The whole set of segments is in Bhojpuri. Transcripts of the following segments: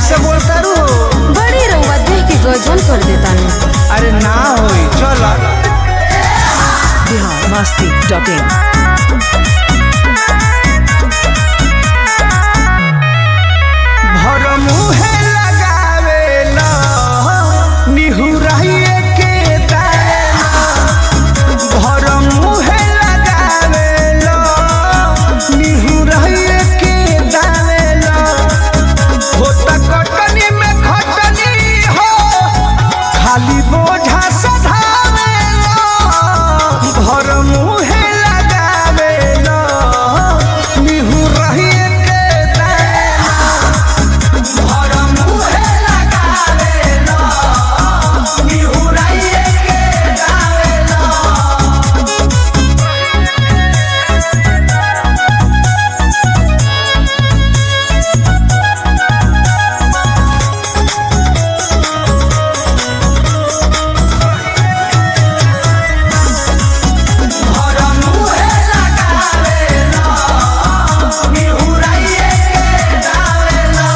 ऐसे बोलता रू बड़ी रउआ देख के गजन कर देता नहीं। अरे ना होई चल biharmasti.in भर मुहे लगावेला निहुराइए के दाना भर मुहे लगावेला निहुराइए के दाना होता कटनी में खटनी हो खाली बोझा सधावेला भर मुहे लगावेला निहुराइए के दाना भर मुहे लगावेला निहुराइए के दाना भर मुहे लगावेला निहुराइए के दाना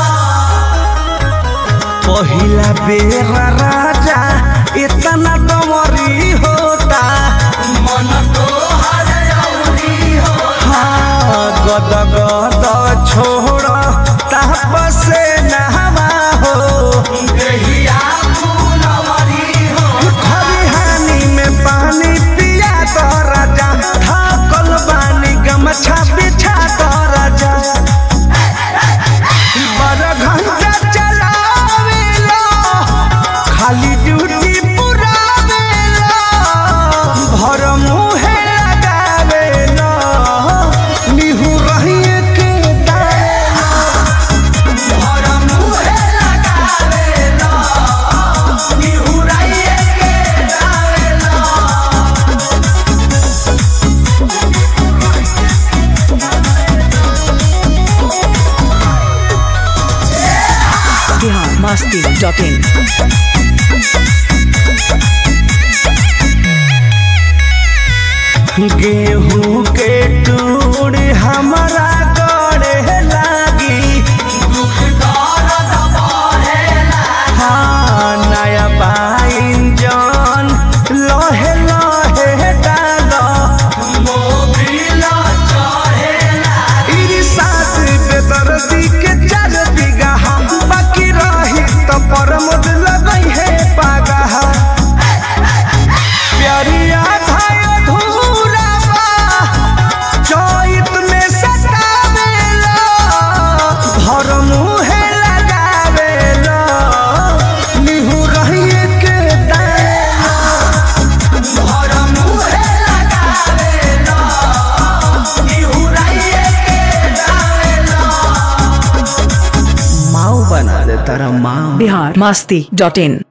पहिला बेर राजा इतना डमरी होता मन तो हरौरी हो हाँ गद गद छोड़ तापस नहवा हो देहिया फूलवरी हो खरिहानी में पानी पिया तो राजा थकल बानी गमछा बिछा तो राजा बड़ घंटा चलावेला खाली ड्यूटी पुरावेला भर मुहे लगावेला निहुराइए के दाना भर मुहे लगावेला निहुराइए के दाना biharmasti.in गेहूं के टूड़ हमारा गड़े लागी दुख दर्द बढ़ेला हाँ नया पाइन जन लहे लहे डालो मोबिल चढ़ेला इरी साथ बेदर्दी के 4 बीघा बाकी रही तो परमद लगई है पागा प्यारिया धाय धूरा बा चैत में सतावेला भर मुहे लगावेला निहुराइए के दाना भर मुहे लगावेला निहुराइए के दाना माऊ बना दे तारा माऊ biharmasti.in